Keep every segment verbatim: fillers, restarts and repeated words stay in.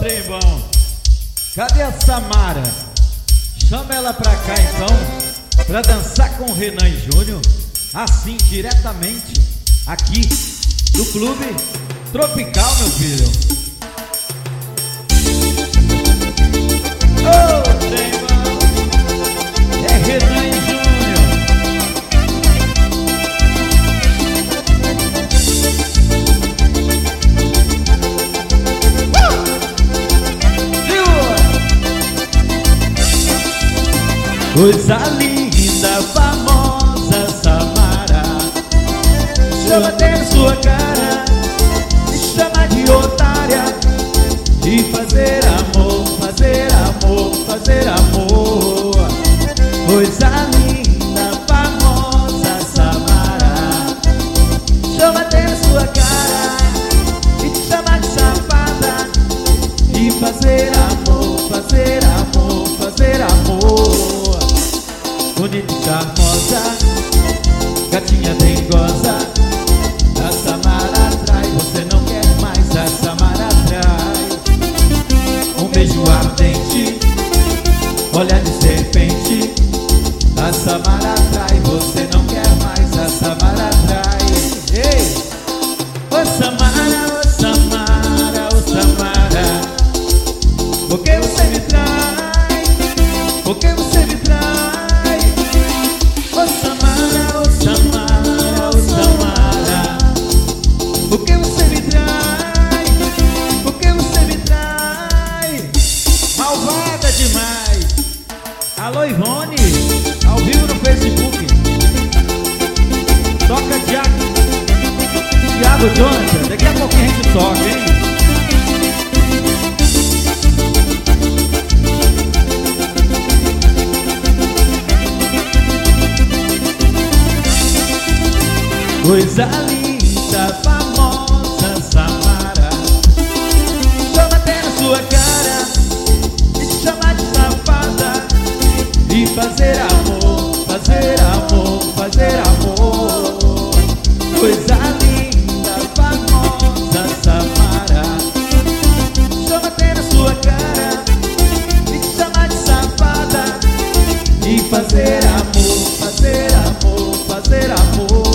trem bom. Cadê a Samara? Chama ela pra cá então, pra dançar com o Renan e Júnior, assim, diretamente, aqui, do Clube Tropical, meu filho. Ô, trem bom. É Renan e Júnior. Coisa linda, famosa Samara, chama até sua cara, me chama de otária, de fazer amor, fazer amor, fazer amor. Coisa linda, famosa Samara, chama até sua cara, me chama de safada, de fazer amor, fazer amor, fazer amor. Bonita e charmosa, gatinha dengosa, a Samara atrai, você não quer mais, a Samara atrai. Um beijo ardente, olhar de serpente, a Samara atrai, você não quer mais, a Samara atrai. Ei! Ô Samara, ô Samara, ô Samara, por que você me trai? Por que você me trai? Por que você me trai? Por que você me trai? Malvada demais. Alô Ivone, ao vivo no Facebook. Toca Thiago, Thiago Jonathan. Daqui a pouquinho a gente toca, hein? Coisa linda, famosa Samara, chama até na sua cara, me chama de safada, e fazer amor, fazer amor, fazer amor. Coisa linda, famosa Samara, chama até na sua cara, me chama de safada, e fazer amor, fazer amor, fazer amor.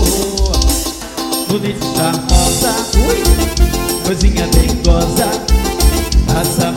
Bonita e charmosa, ui, coisinha dengosa, a